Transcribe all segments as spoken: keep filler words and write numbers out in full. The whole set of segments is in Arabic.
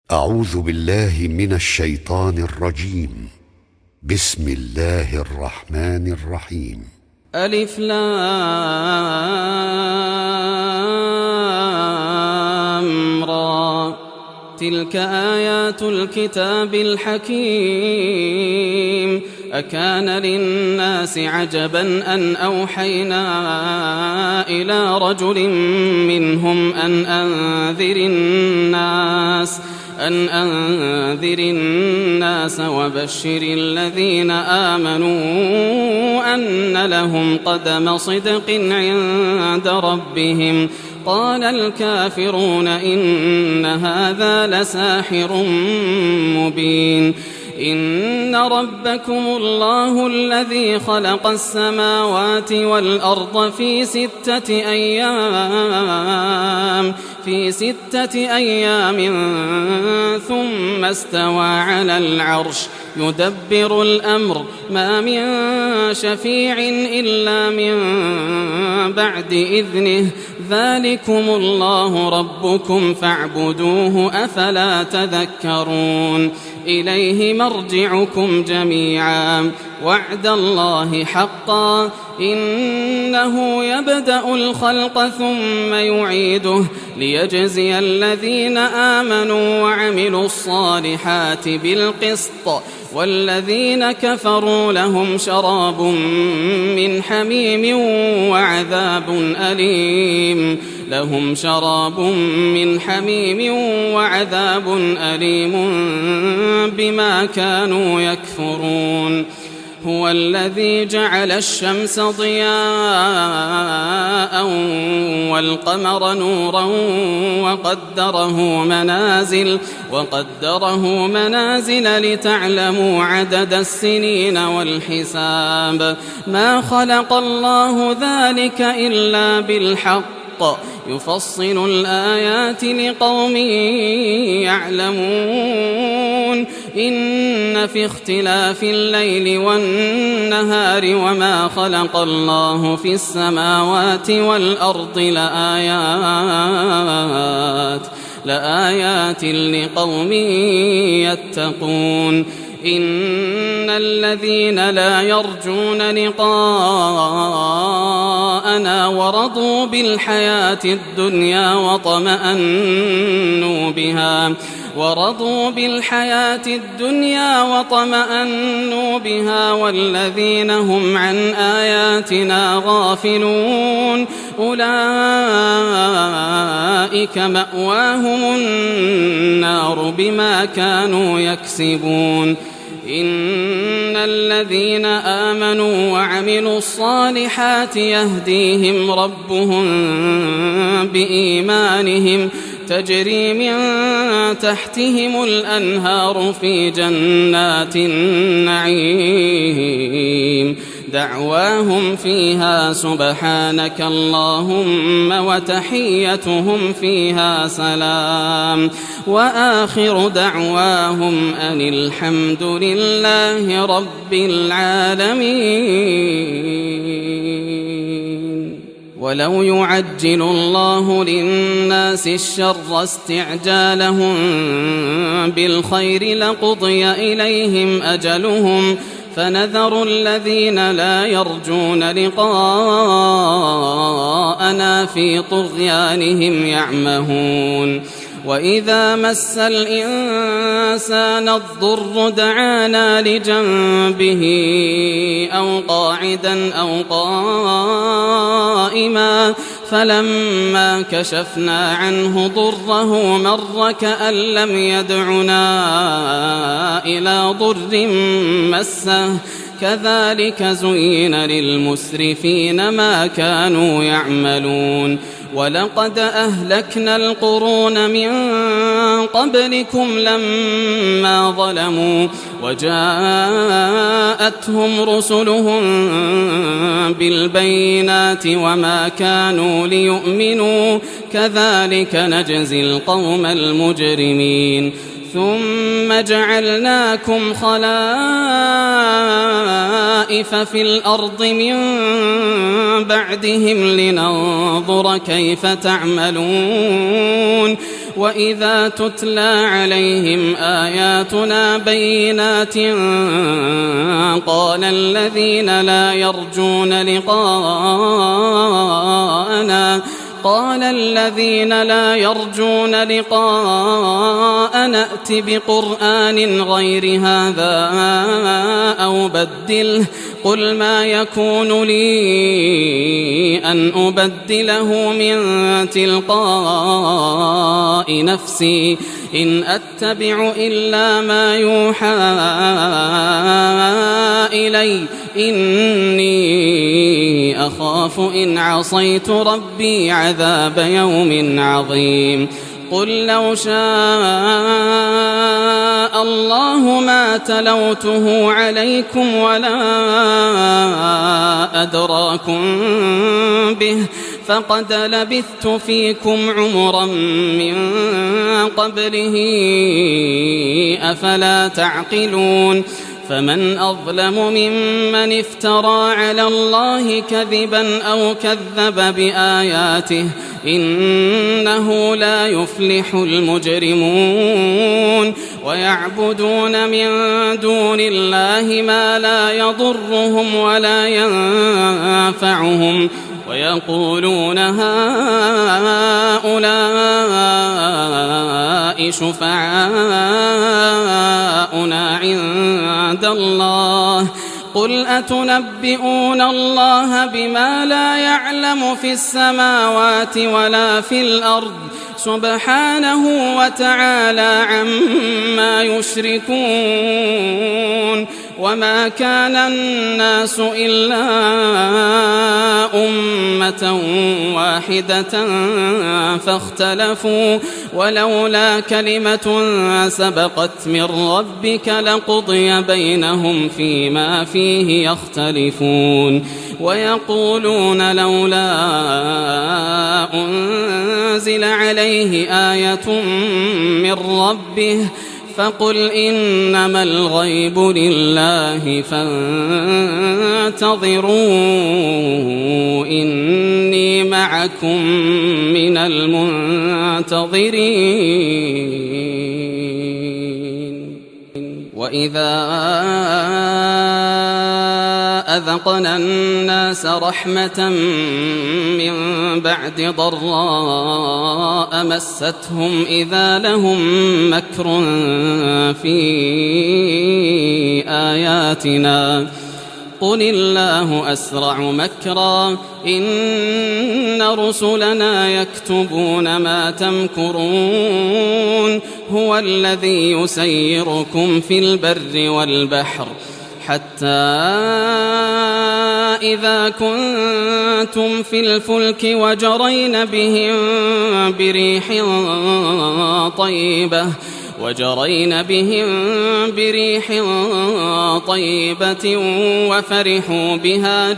أعوذ بالله من الشيطان الرجيم. بسم الله الرحمن الرحيم. ألف لام را، تلك آيات الكتاب الحكيم. أكان للناس عجبا أن أوحينا إلى رجل منهم أن أنذر الناس أن أنذر الناس وبشر الذين آمنوا أن لهم قدم صدق عند ربهم. قال الكافرون إن هذا لساحر مبين. إن ربكم الله الذي خلق السماوات والأرض في ستة أيام في ستة أيام ثم استوى على العرش يدبر الأمر ما من شفيع إلا من بعد إذنه. ذلكم الله ربكم فاعبدوه أفلا تذكرون. إليه مرجعكم جميعا وعد الله حقا إنه يبدأ الخلق ثم يعيده ليجزي الذين آمنوا وعملوا الصالحات بالقسط والذين كفروا لهم شراب من حميم وعذاب أليم لهم شراب من حميم وعذاب أليم بما كانوا يكفرون. هو الذي جعل الشمس ضياء والقمر نورا وقدره منازل وقدره منازل لتعلموا عدد السنين والحساب. ما خلق الله ذلك إلا بالحق يفصل الآيات لقوم يعلمون. إن في اختلاف الليل والنهار وما خلق الله في السماوات والأرض لآيات لآيات لقوم يتقون. إن الذين لا يرجون لقاءنا ورضوا بالحياة الدنيا وطمأنوا بها ورضوا بالحياة الدنيا وطمأنوا بها والذين هم عن آياتنا غافلون أولئك مأواهم النار بما كانوا يكسبون. إن الذين آمنوا وعملوا الصالحات يهديهم ربهم بإيمانهم تجري من تحتهم الأنهار في جنات النعيم دعواهم فيها سبحانك اللهم وتحيتهم فيها سلام وآخر دعواهم أن الحمد لله رب العالمين. ولو يعجل الله للناس الشر استعجالهم بالخير لقضي إليهم أجلهم فنذر الذين لا يرجون لقاءنا في طغيانهم يعمهون. وإذا مس الإنسان الضر دعانا لجنبه أو قاعدا أو قائما فلما كشفنا عنه ضره مر كأن لم يدعنا إلى ضر مسه كذلك زين للمسرفين ما كانوا يعملون. ولقد أهلكنا القرون من قبلكم لما ظلموا وجاءتهم رسلهم بالبينات وما كانوا ليؤمنوا كذلك نجزي القوم المجرمين. ثم جعلناكم خلائف في الأرض من بعدهم لننظر كيف تعملون وإذا تتلى عليهم آياتنا بينات قال الذين لا يرجون لقاءنا قال الذين لا يرجون لقاءنا ائت بقرآن غير هذا أو بدله قل ما يكون لي أن أبدله من تلقاء نفسي إن أتبع إلا ما يوحى إلي إني أخاف إن عصيت ربي عذاب يوم عظيم قل لو شاء الله ما تلوته عليكم ولا أدراكم به فقد لبثت فيكم عمرا من قبله أفلا تعقلون فمن أظلم ممن افترى على الله كذبا أو كذب بآياته إنه لا يفلح المجرمون ويعبدون من دون الله ما لا يضرهم ولا ينفعهم ويقولون هؤلاء شفعاؤنا عند الله قل أتنبئون الله بما لا يعلم في السماوات ولا في الأرض سبحانه وتعالى عما يشركون وما كان الناس إلا أمة واحدة فاختلفوا ولولا كلمة سبقت من ربك لقضي بينهم فيما فيه يختلفون ويقولون لولا أنزل عليه آية من ربه فقل إنما الغيب لله فانتظروا إني معكم من المنتظرين وإذا أذقنا الناس رحمة من بعد ضراء مستهم إذا لهم مكر في آياتنا قل الله أسرع مكرا إن رسلنا يكتبون ما تمكرون هو الذي يسيركم في البر والبحر حتى إذا كنتم في الفلك وجرين بهم بريح طيبة وجرين بهم بريح طيبة وفرحوا بها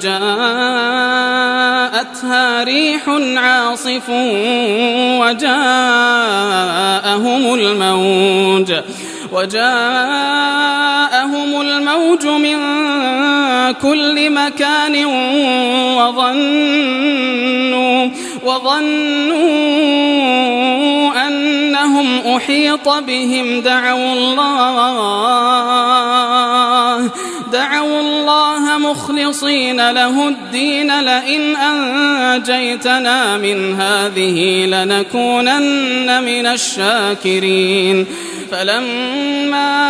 جاءتها ريح عاصف وجاءهم الموج وجاءهم الموج من كل مكان وظنوا وظنوا أنهم أحيط بهم دعوا الله دعوا الله مخلصين له الدين لئن أنجيتنا من هذه لنكونن من الشاكرين فلما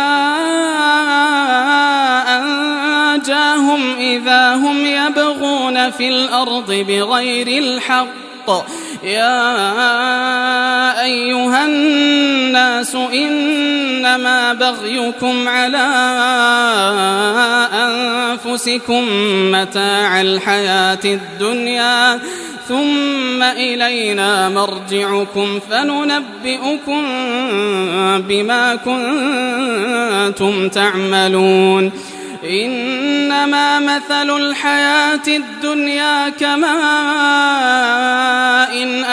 أنجاهم إذا هم يبغون في الأرض بغير الحق يا أيها الناس إنما بغيكم على أنفسكم متاع الحياة الدنيا ثم إلينا مرجعكم فننبئكم بما كنتم تعملون إنما مثل الحياة الدنيا كماء إن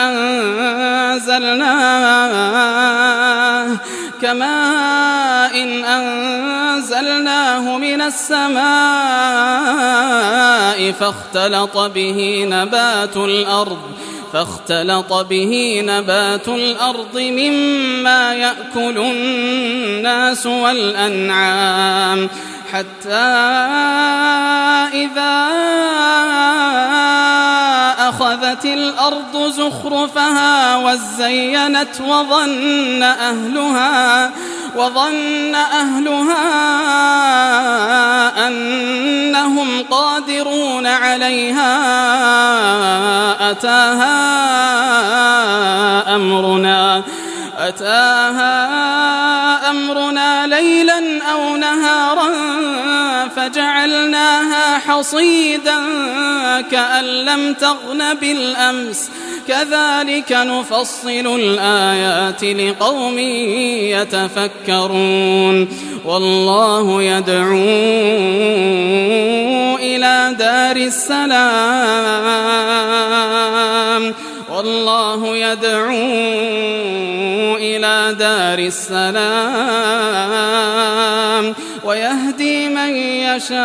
أنزلناه كماء إن أنزلناه من السماء فاختلط به نبات الأرض فاختلط به نبات الأرض مما يأكل الناس والأنعام حتى إذا أخذت الأرض زخرفها وزينت وظن أهلها وظن أهلها أنهم قادرون عليها أتاها أمرنا أتاها أمرنا ليلا أو نهارا فجعلناها حصيدا كأن لم تغن بالأمس كذلك نفصل الآيات لقوم يتفكرون والله يدعو إلى دار السلام والله يدعو إلى دار السلام ويهدي من يشاء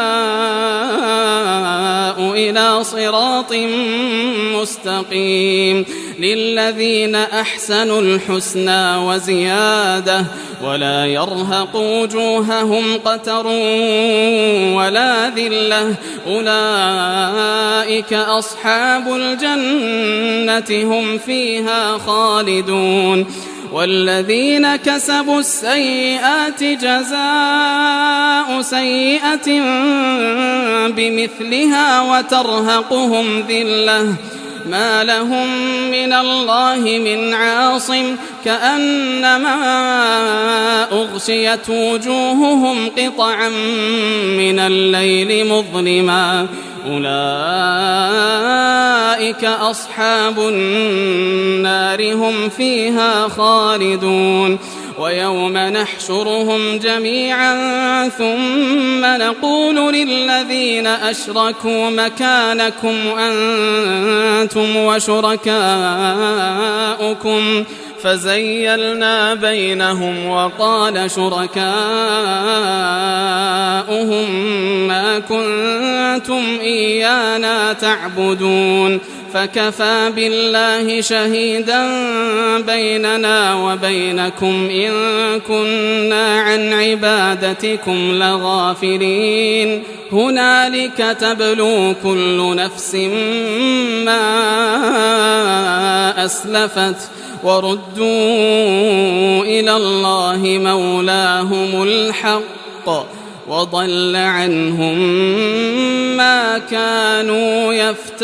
إلى صراط مستقيم للذين أحسنوا الحسنى وزيادة ولا يرهق وجوههم قتر ولا ذلة أولئك أصحاب الجنة هم فيها خالدون والذين كسبوا السيئات جزاء سيئة بمثلها وترهقهم ذلة ما لهم من الله من عاصم كأنما أغشيت وجوههم قطعا من الليل مظلما أولئك أصحاب النار هم فيها خالدون ويوم نحشرهم جميعا ثم نقول للذين أشركوا مكانكم أنتم وشركاؤكم فزيلنا بينهم وقال شركاؤهم ما كنتم إيانا تعبدون فكفى بالله شهيدا بيننا وبينكم إن كنا عن عبادتكم لغافلين هنالك تبلو كل نفس ما أسلفت وردوا إلى الله مولاهم الحق وضل عنهم ما كانوا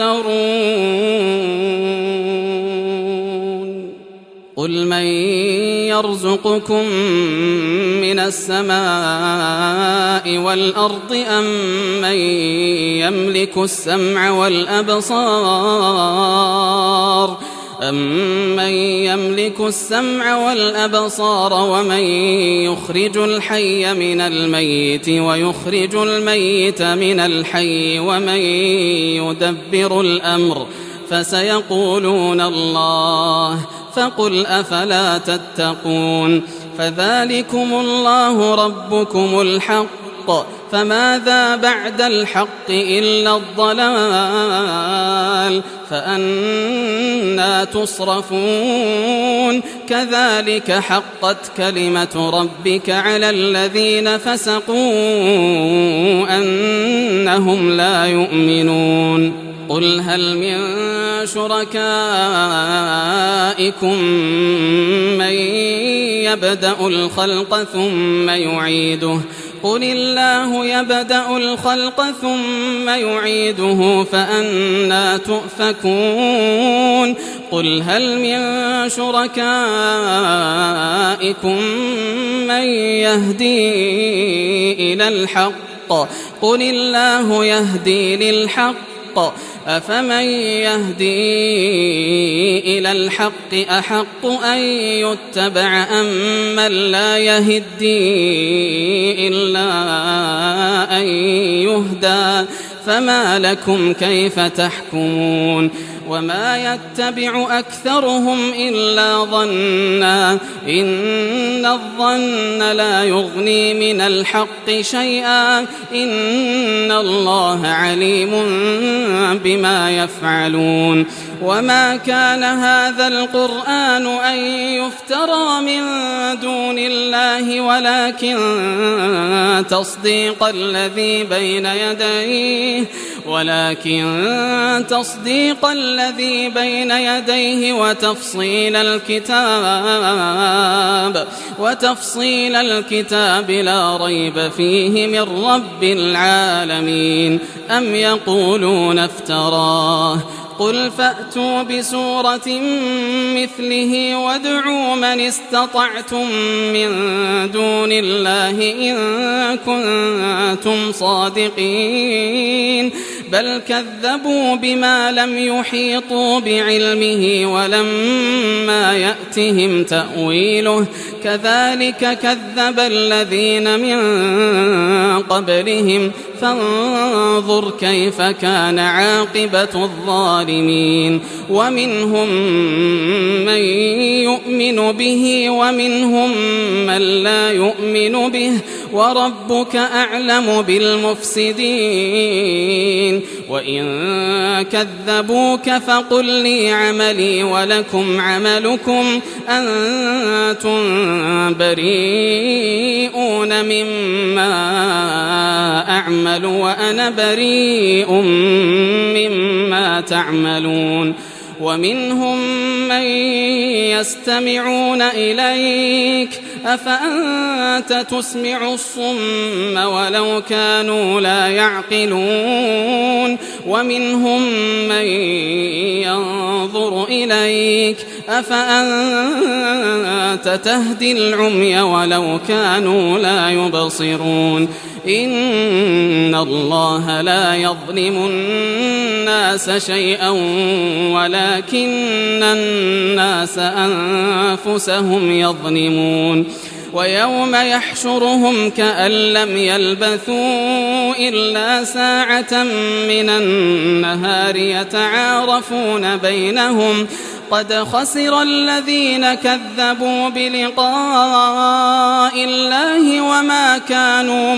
يفترون قل من يرزقكم من السماء والأرض أم من يملك السمع والأبصار أمن يملك السمع والأبصار ومن يخرج الحي من الميت ويخرج الميت من الحي ومن يدبر الأمر فسيقولون الله فقل أفلا تتقون فذلكم الله ربكم الحق فماذا بعد الحق إلا الضلال فأنا تصرفون كذلك حقت كلمة ربك على الذين فسقوا أنهم لا يؤمنون قل هل من شركائكم من يبدأ الخلق ثم يعيده قل الله يبدأ الخلق ثم يعيده فأنا تؤفكون قل هل من شركائكم من يهدي إلى الحق قل الله يهدي للحق أفمن يهدي إلى الحق أحق أن يتبع أم من لا يهدي إلا أن يهدى فما لكم كيف تحكمون وما يتبع أكثرهم إلا ظنا إن الظن لا يغني من الحق شيئا إن الله عليم بما يفعلون وما كان هذا القرآن أن يفترى من دون الله ولكن تصديق الذي بين يديه ولكن تصديق الذي بين يديه وتفصيل الكتاب وتفصيل الكتاب لا ريب فيه من رب العالمين أم يقولون افتراه قل فأتوا بسورة مثله وادعوا من استطعتم من دون الله إن كنتم صادقين بل كذبوا بما لم يحيطوا بعلمه ولما يأتهم تأويله كذلك كذب الذين من قبلهم فانظر كيف كان عاقبة الظالمين ومنهم من يؤمن به ومنهم من لا يؤمن به وربك أعلم بالمفسدين وإن كذبوك فقل لي عملي ولكم عملكم أنتم بريئون مما أعمل وأنا بريء مما تعملون ومنهم من يستمعون إليك أفأنت تسمع الصم ولو كانوا لا يعقلون ومنهم من ينظر إليك أفأنت تهدي العمي ولو كانوا لا يبصرون إن الله لا يظلم الناس شيئا ولكن الناس أنفسهم يظلمون ويوم يحشرهم كأن لم يلبثوا إلا ساعة من النهار يتعارفون بينهم قد خسر الذين كذبوا بلقاء الله وما كانوا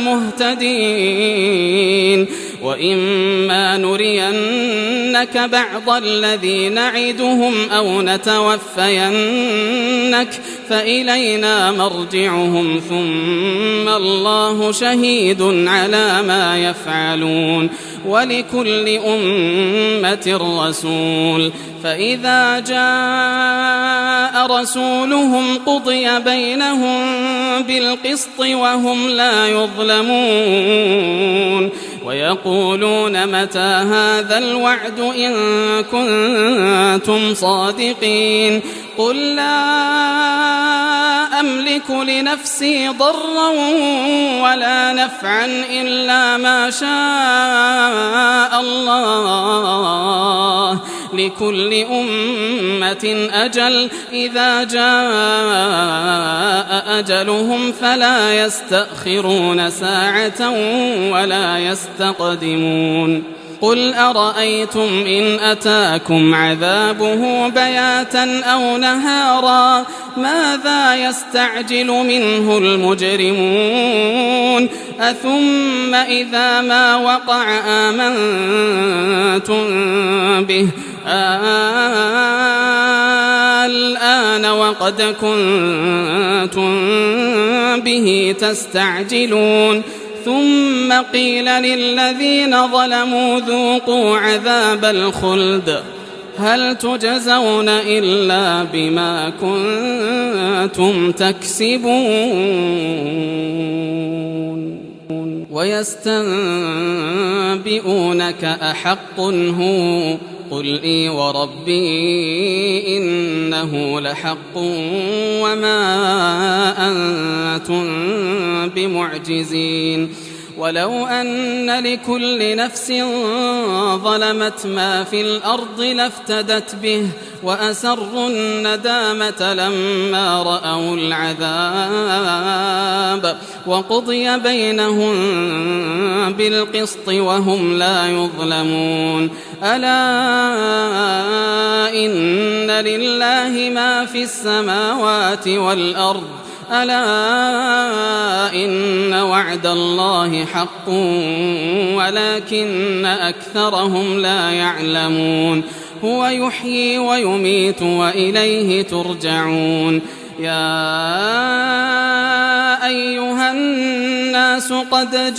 مهتدين وإما نرينك بعض الذي نعدهم أو نتوفينك فإلينا مرجعهم ثم الله شهيد على ما يفعلون ولكل أمة رسول فإذا جاء رسولهم قضي بينهم بالقسط وهم لا يظلمون ويقولون متى هذا الوعد إن كنتم صادقين قل لا أملك لنفسي ضرا ولا نفعا إلا ما شاء الله لكل أمة أجل إذا جاء أجلهم فلا يستأخرون ساعة ولا يستقدمون قل أرأيتم إن أتاكم عذابه بياتا أو نهارا ماذا يستعجل منه المجرمون أثم إذا ما وقع آمنتم به الآن وقد كنتم به تستعجلون ثم قيل للذين ظلموا ذوقوا عذاب الخلد هل تجزون إلا بما كنتم تكسبون ويستنبئونك أحق هو قل إي وربي إنه لحق وما أنتم بمعجزين ولو أن لكل نفس ظلمت ما في الأرض لافتدت به وأسروا الندامة لما رأوا العذاب الكتاب وقضي بينهم بالقسط وهم لا يظلمون ألا إن لله ما في السماوات والأرض ألا إن وعد الله حق ولكن أكثرهم لا يعلمون هو يحيي ويميت وإليه ترجعون يا أيها الناس قد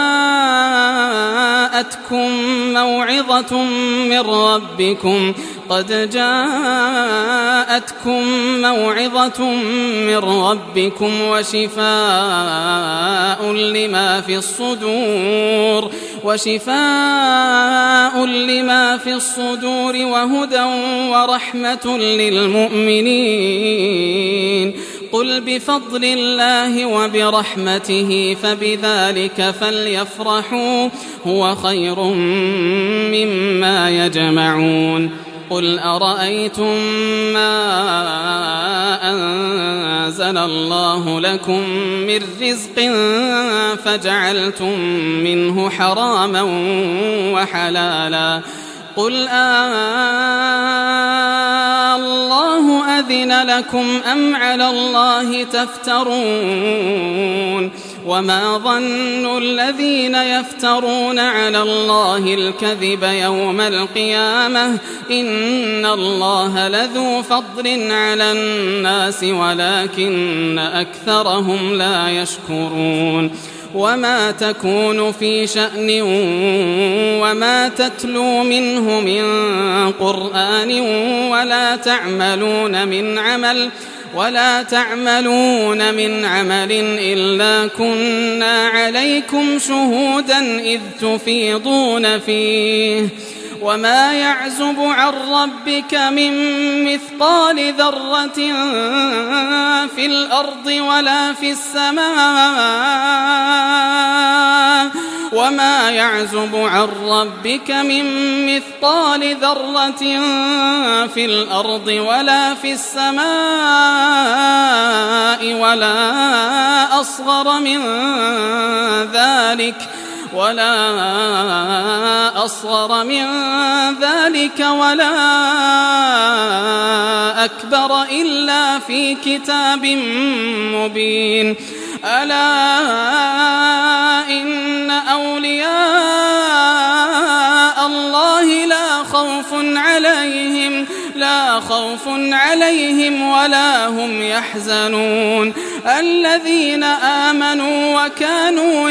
جاءتكم موعظة من ربكم قد جاءتكم موعظة من ربكم وشفاء لما في الصدور وشفاء لما في الصدور وهدى ورحمة للمؤمنين قل بفضل الله وبرحمته فبذلك فليفرحوا هو خير مما يجمعون قل أرأيتم ما أنزل الله لكم من رزق فجعلتم منه حراما وحلالا قل آه الله أذن لكم أم على الله تفترون وما ظن الذين يفترون على الله الكذب يوم القيامة إن الله لذو فضل على الناس ولكن أكثرهم لا يشكرون وما تكون في شأن وما تتلو منه من قرآن ولا تعملون من عمل ولا تعملون من عمل إلا كنا عليكم شهودا إذ تفيضون فيه وما يعزب عن ربك من مثقال ذرة في الأرض ولا في السماء وما يعزب عن ربك من مثقال ذرة في الأرض ولا في السماء ولا أصغر من ذلك ولا أصغر من ذلك ولا أكبر إلا في كتاب مبين ألا إن أولياء الله لا خوف عليهم لا خوف عليهم ولا هم يحزنون الذين آمنوا وكانوا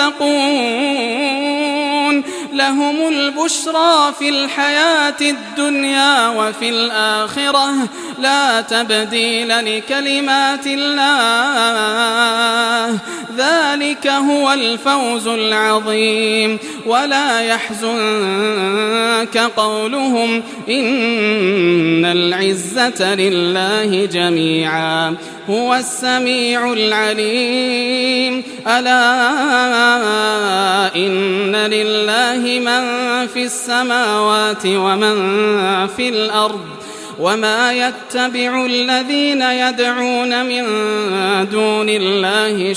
يتقون لهم البشرى في الحياة الدنيا وفي الآخرة لا تبديل لكلمات الله ذلك هو الفوز العظيم ولا يحزنك قولهم إن العزة لله جميعا هو السميع العليم ألا إن لله من في السماوات ومن في الأرض وما يتبع الذين يدعون من دون الله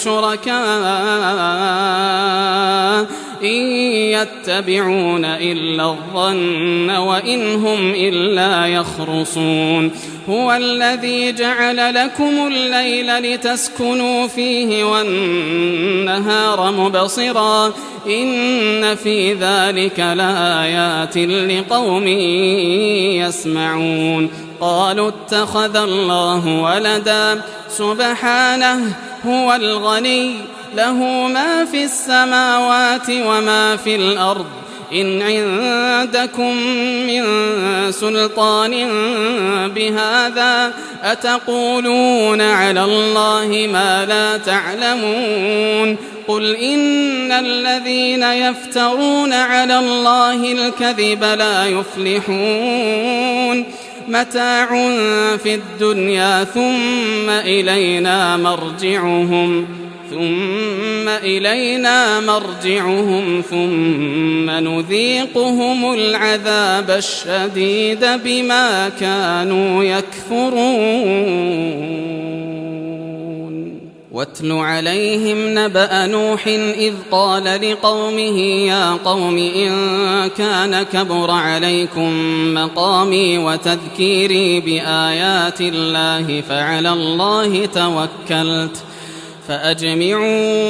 شركاء إن يتبعون إلا الظن وإن هم إلا يخرصون هو الذي جعل لكم الليل لتسكنوا فيه والنهار مبصرا إن في ذلك لآيات لقوم يسمعون قالوا اتخذ الله ولدا سبحانه هو الغني له ما في السماوات وما في الأرض إن عندكم من سلطان بهذا أتقولون على الله ما لا تعلمون قل إن الذين يفترون على الله الكذب لا يفلحون متاع في الدنيا ثم إلينا مرجعهم ثم إلينا مرجعهم ثم نذيقهم العذاب الشديد بما كانوا يكفرون واتل عليهم نبأ نوح إذ قال لقومه يا قوم إن كان كبر عليكم مقامي وتذكيري بآيات الله فعلى الله توكلت فأجمعوا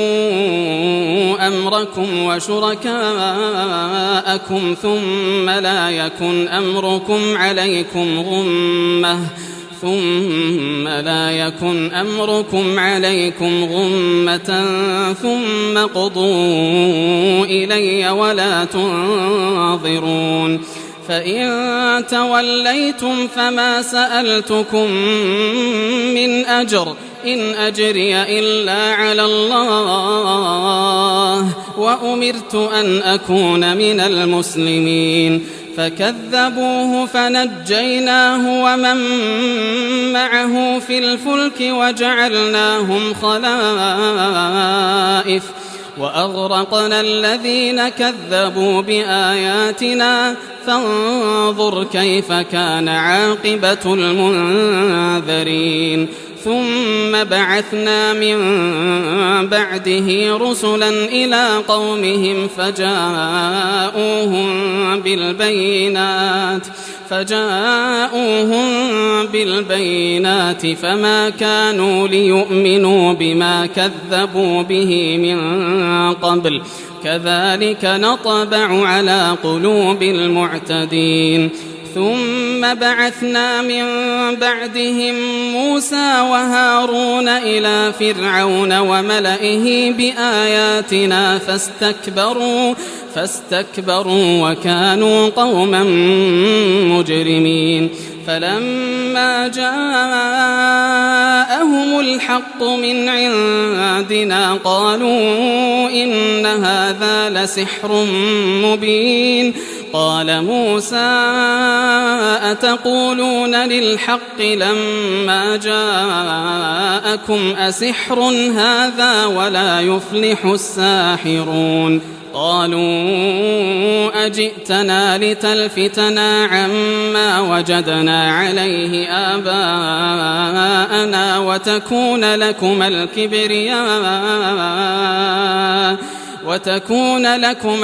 أمركم وشركاءكم ثم لا يكن أمركم عليكم غمة ثم لا يكن أمركم عليكم غمة ثم قضوا إلي ولا تنظرون فإن توليتم فما سألتكم من أجر إن أجري إلا على الله وأمرت أن أكون من المسلمين فكذبوه فنجيناه ومن معه في الفلك وجعلناهم خلائف وأغرقنا الذين كذبوا بآياتنا فانظر كيف كان عاقبة المنذرين ثم بعثنا من بعده رسلا إلى قومهم فجاءوهم بالبينات فجاءوهم بالبينات فما كانوا ليؤمنوا بما كذبوا به من قبل كذلك نطبع على قلوب المعتدين ثم بعثنا من بعدهم موسى وهارون إلى فرعون وملئه بآياتنا فاستكبروا فاستكبروا وكانوا قوما مجرمين فلما جاءهم الحق من عندنا قالوا إن هذا لسحر مبين قال موسى أتقولون للحق لما جاءكم أسحر هذا ولا يفلح الساحرون قالوا أجئتنا لتلفتنا عما وجدنا عليه آباءنا وتكون لكما الكبرياء وتكون لكما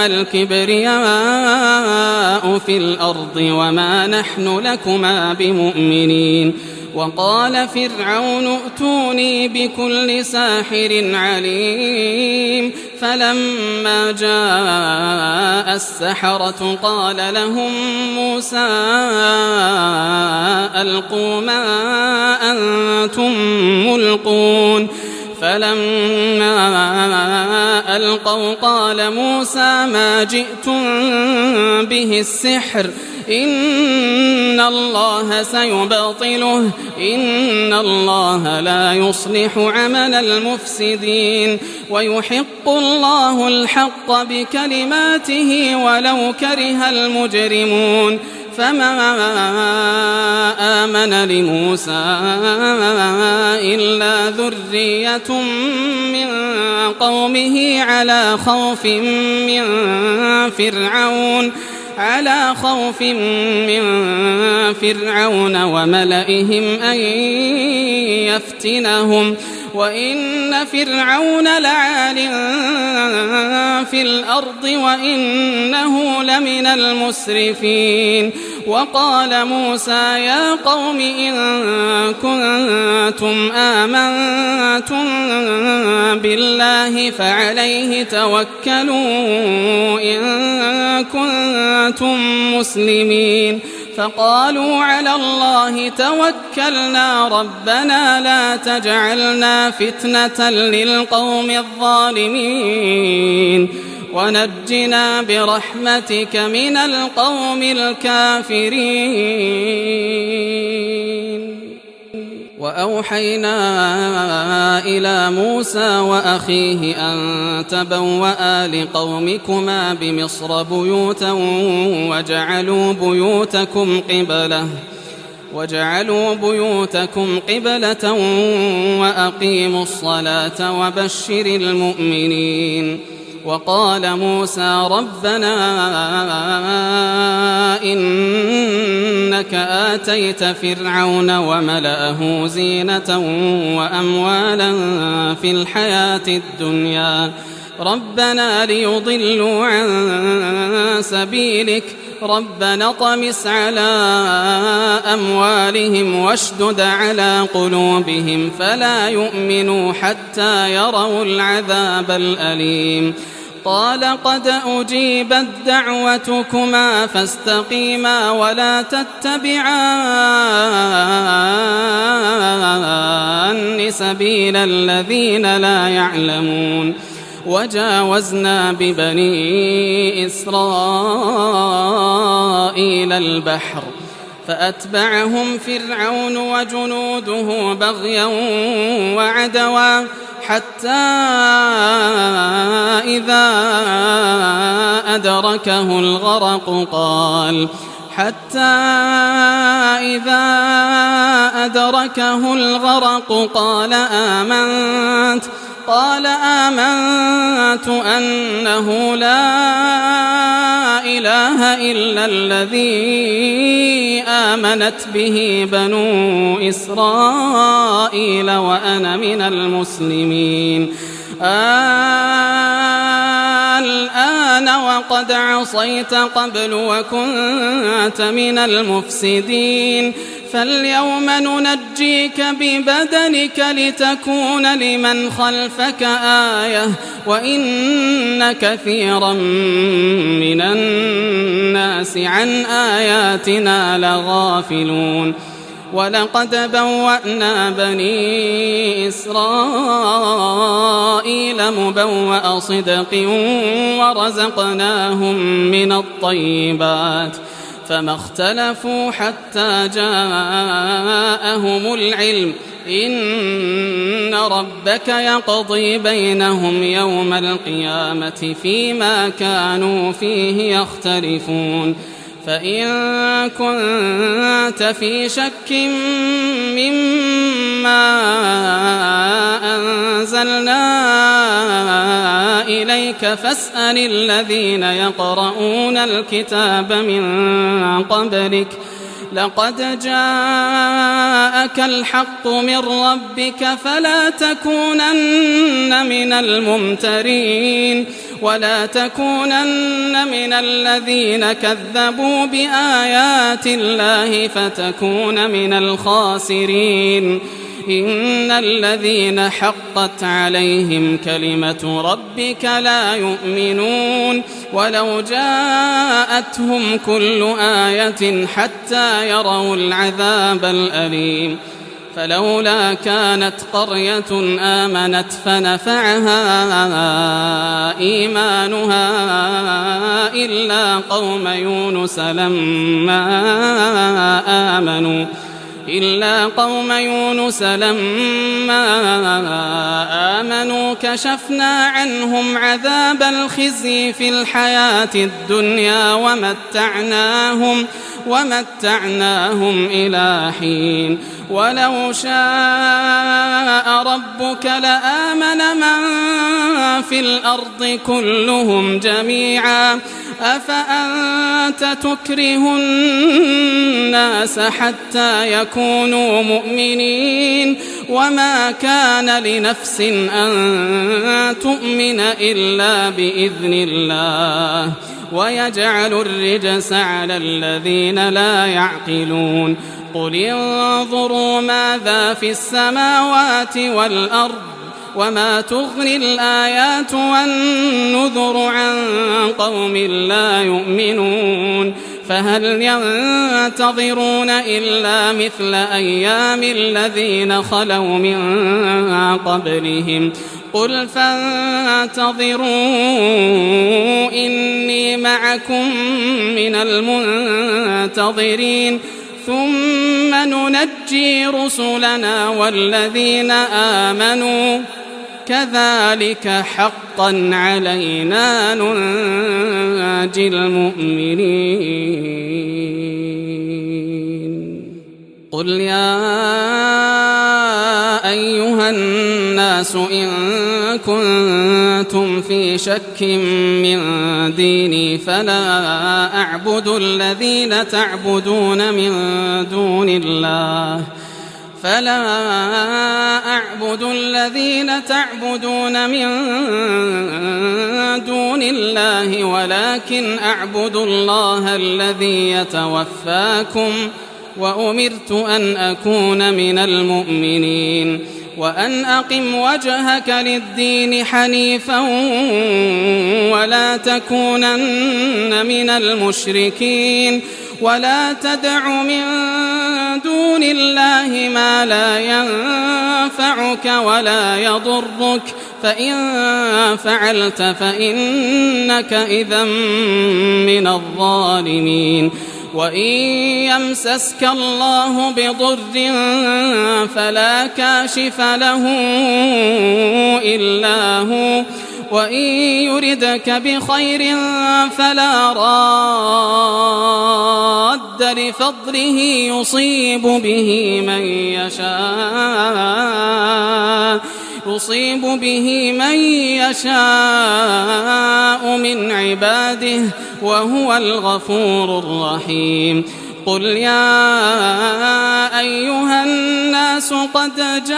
الكبرياء في الأرض وما نحن لكما بمؤمنين وقال فرعون ائتوني بكل ساحر عليم فلما جاء السحرة قال لهم موسى ألقوا ما أنتم ملقون فلما ألقوا قال موسى ما جئتم به السحر إن الله سيبطله إن الله لا يصلح عمل المفسدين ويحق الله الحق بكلماته ولو كره المجرمون فما آمن لموسى إلا ذرية من قومه على خوف من فرعون على خوف من فرعون وملئهم أن يفتنهم وإن فرعون لعال في الأرض وإنه لمن المسرفين وقال موسى يا قوم إن كنتم آمنتم بالله فعليه توكلوا إن كنتم مسلمين فقالوا على الله توكلنا ربنا لا تجعلنا فتنة للقوم الظالمين ونجنا برحمتك من القوم الكافرين وأوحينا إلى موسى وأخيه أن تبوأ لقومكما بمصر بيوتا وجعلوا بيوتكم قبلة وجعلوا بيوتكم قبلة وأقيموا الصلاة وبشر المؤمنين وقال موسى ربنا إنك آتيت فرعون وملأه زينة وأموالا في الحياة الدنيا ربنا ليضلوا عن سبيلك ربنا اطمس على أموالهم واشدد على قلوبهم فلا يؤمنوا حتى يروا العذاب الأليم قال قد أجيبت دعوتكما فاستقيما ولا تتبعان سبيل الذين لا يعلمون وجاوزنا ببني إسرائيل البحر فأتبعهم فرعون وجنوده بغيا وعدوا حتى إذا أدركه الغرق قال حتى إذا أدركه الغرق قال آمنت قال آمنت أنه لا إله إلا الذي آمنت به بنو إسرائيل وأنا من المسلمين الآن وقد عصيت قبل وكنت من المفسدين فاليوم ننجيك ببدنك لتكون لمن خلفك آية وإن كثيرا من الناس عن آياتنا لغافلون ولقد بوأنا بني إسرائيل مبوأ صدق ورزقناهم من الطيبات فما اختلفوا حتى جاءهم العلم إن ربك يقضي بينهم يوم القيامة فيما كانوا فيه يختلفون فإن كنت في شك مما أنزلنا إليك فاسأل الذين يقرؤون الكتاب من قبلك لقد جاءك الحق من ربك فلا تكونن من الممترين ولا تكونن من الذين كذبوا بآيات الله فتكون من الخاسرين إن الذين حقت عليهم كلمة ربك لا يؤمنون ولو جاءتهم كل آية حتى يروا العذاب الأليم فلولا كانت قرية آمنت فنفعها إيمانها إلا قوم يونس لما آمنوا إلا قوم يونس لما آمنوا كشفنا عنهم عذاب الخزي في الحياة الدنيا ومتعناهم ومتعناهم إلى حين ولو شاء ربك لآمن من في الأرض كلهم جميعا أفأنت تكره الناس حتى يكونوا مؤمنين وما كان لنفس أن تؤمن إلا بإذن الله ويجعل الرجس على الذين لا يعقلون قل انظروا ماذا في السماوات والأرض وما تغني الآيات والنذر عن قوم لا يؤمنون فهل ينتظرون إلا مثل أيام الذين خلوا من قبلهم قل فانتظروا إني معكم من المنتظرين ثم ننجي رسلنا والذين آمنوا كذلك حقا علينا ننجي المؤمنين قل يا أيها الناس إن كنتم كنتم في شك من ديني فلا أعبد الذين تعبدون من دون الله فلا أعبد الذين تعبدون من دون الله ولكن أعبد الله الذي يتوفاكم وأمرت أن أكون من المؤمنين وأن أقم وجهك للدين حنيفا ولا تكونن من المشركين ولا تدع من دون الله ما لا ينفعك ولا يضرك فإن فعلت فإنك إذا من الظالمين وإن يمسسك الله بضر فلا كاشف له إلا هو وإن يردك بخير فلا راد لفضله يصيب به من يشاء يصيب به من يشاء من عباده وهو الغفور الرحيم قل يا أيها الناس قد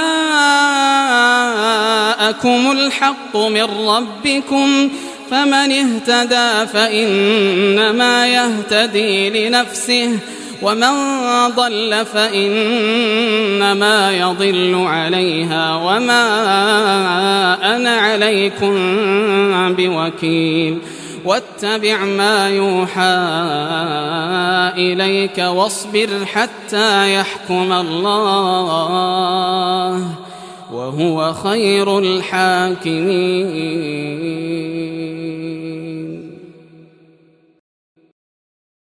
جاءكم الحق من ربكم فمن اهتدى فإنما يهتدي لنفسه ومن ضل فإنما يضل عليها وما أنا عليكم بوكيل واتبع ما يوحى إليك واصبر حتى يحكم الله وهو خير الحاكمين.